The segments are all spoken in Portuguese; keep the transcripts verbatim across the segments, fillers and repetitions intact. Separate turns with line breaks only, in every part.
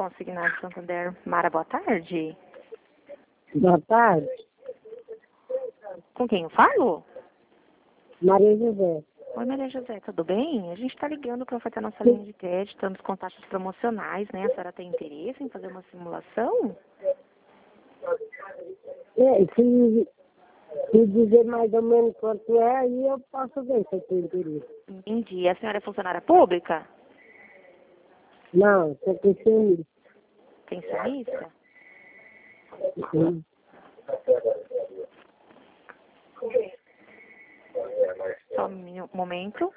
Consignado Santander. Mara, boa tarde.
Boa tarde.
Com quem eu falo?
Maria José.
Oi, Maria José, tudo bem? A gente está ligando para ofertar nossa linha de crédito, estamos com taxas promocionais, né? A senhora tem interesse em fazer uma simulação?
É, se, se dizer mais ou menos quanto é, aí eu posso ver se eu tenho interesse.
Entendi. A senhora é funcionária pública?
Não, sou pensionista.
Pensionista?
Sim.
Só um momento.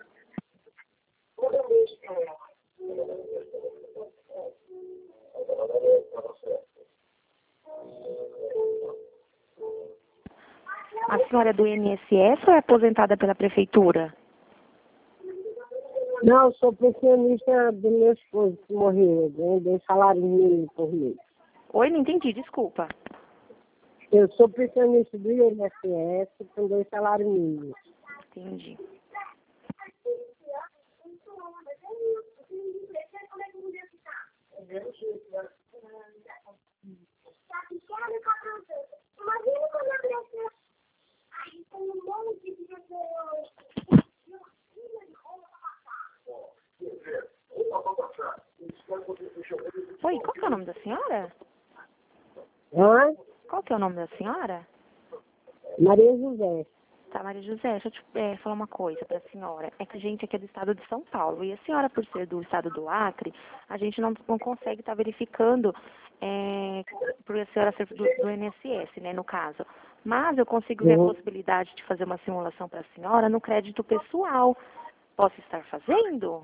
A senhora é do I N S S ou é aposentada pela prefeitura?
Não, sou pensionista do meu esposo que morreu. Eu dei salário mínimo por mês.
Oi, não entendi, desculpa.
Eu sou pensionista do I N S S com dois salários mínimos.
Entendi. Oi, qual que é o nome da senhora?
Hã?
Qual que é o nome da senhora?
Maria José.
Tá, Maria José, deixa eu te é, falar uma coisa para a senhora. É que a gente aqui é do estado de São Paulo e a senhora, por ser do estado do Acre, a gente não, não consegue estar verificando é, por a senhora ser do, do I N S S, né, no caso. Mas eu consigo ver a
Uhum.
possibilidade de fazer uma simulação para a senhora no crédito pessoal. Posso estar fazendo?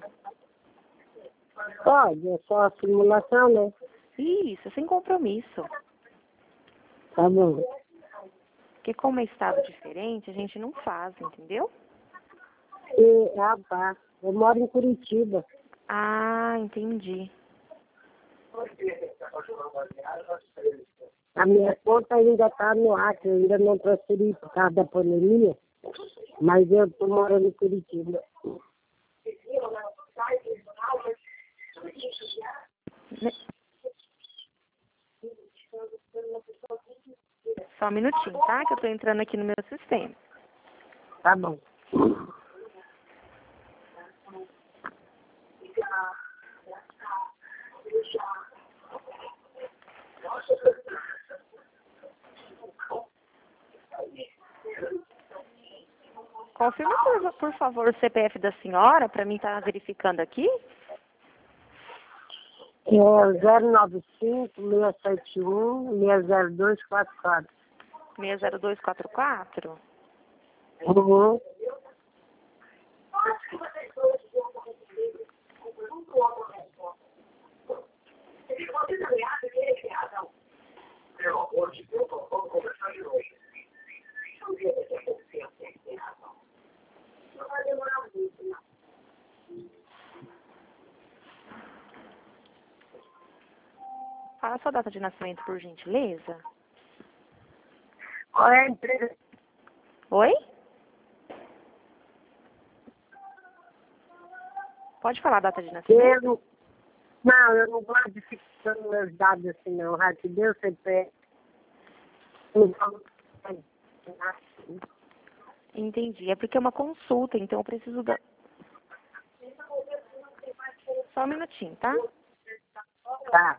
Pode, é só a simulação, né?
Isso, sem compromisso.
Tá bom.
Porque como é estado diferente, a gente não faz, entendeu?
E, ah, tá. Eu moro em Curitiba.
Ah, entendi.
A minha conta ainda está no Acre, eu ainda não transferi por causa da pandemia, mas eu estou morando em Curitiba.
Só um minutinho, tá? Que eu tô entrando aqui no meu sistema.
Tá bom.
Confirma, por, por favor, o C P F da senhora, para mim estar verificando aqui.
É zero nove cinco, seis sete um, seis zero dois quatro quatro.
seis zero dois quatro quatro.
Uhum.
Fala a sua data de nascimento, por gentileza.
Qual é a empresa?
Oi? Pode falar a data de nascimento?
Eu, não, eu não gosto de ficar dando meus dados assim, não. Já te deu C P F. Não falo.
Entendi. É porque é uma consulta, então eu preciso da... Só um minutinho, tá?
Tá.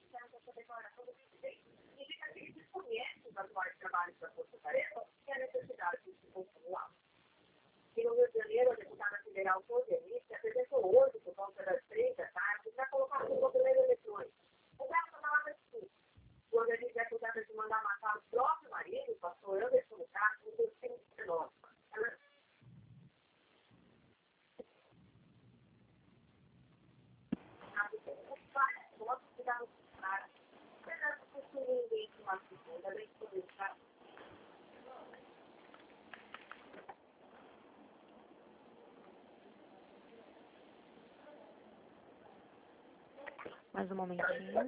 Mais um momentinho.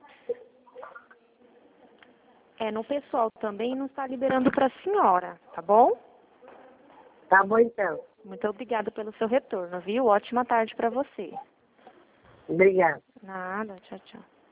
É, no pessoal também não está liberando para a senhora, tá bom?
Tá bom, então.
Muito obrigada pelo seu retorno, viu? Ótima tarde para você.
Obrigada.
Nada, tchau, tchau.